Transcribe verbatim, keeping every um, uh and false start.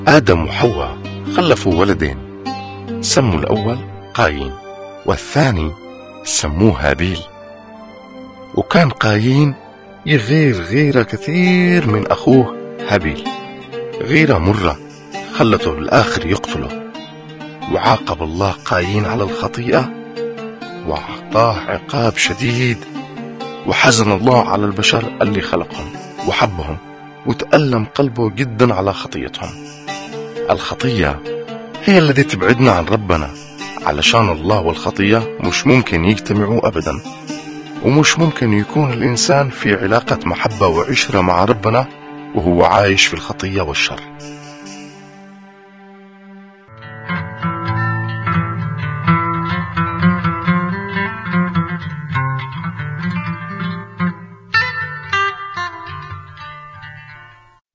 آدم وحواء خلفوا ولدين، سموا الأول قايين والثاني سموه هابيل. وكان قايين يغير غيرة كثير من أخوه هابيل، غيرة مرة خلته بالآخر يقتله. وعاقب الله قايين على الخطيئة وأعطاه عقاب شديد، وحزن الله على البشر اللي خلقهم وحبهم، وتألم قلبه جدا على خطيتهم. الخطية هي التي تبعدنا عن ربنا، علشان الله والخطية مش ممكن يجتمعوا أبدا، ومش ممكن يكون الإنسان في علاقة محبة وعشرة مع ربنا وهو عايش في الخطية والشر.